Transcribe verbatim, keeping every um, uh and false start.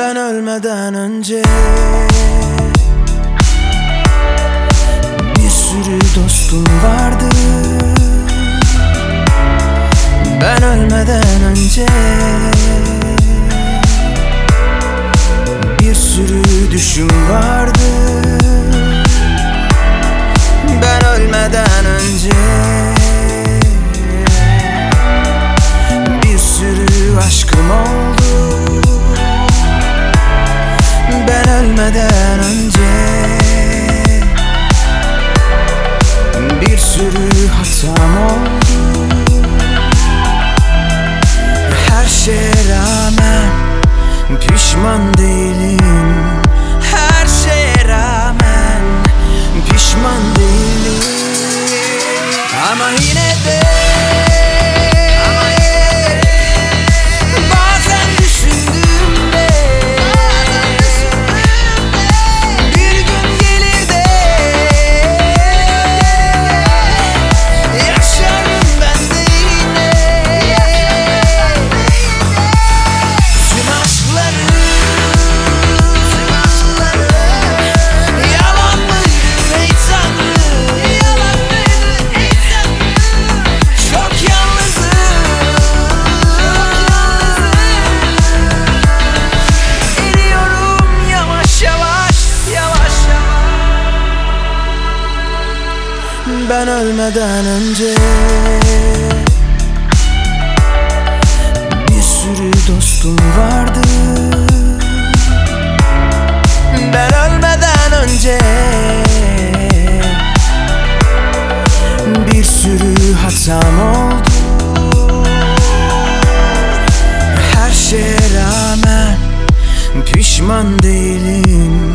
Ben ölmeden önce bir sürü dostum vardı. Ben ölmeden önce bir sürü düşüm vardı. Ben ölmeden önce bir sürü aşkım oldu. Ben ölmeden önce bir sürü hatam oldu. Her şeye rağmen pişman değilim. Her şeye rağmen pişman değilim. Ama yine de bazen düşündüğümde bir gün gelir de yaşarım ben de yine. Tüm aşkları yalan mıydı ey Tanrım? Çok yalnızım. Eriyorum yavaş yavaş, yavaş yavaş. Ben ölmeden önce bir sürü dostum vardı. Ben ölmeden önce bir sürü hatam oldu. Her şeye rağmen pişman değilim.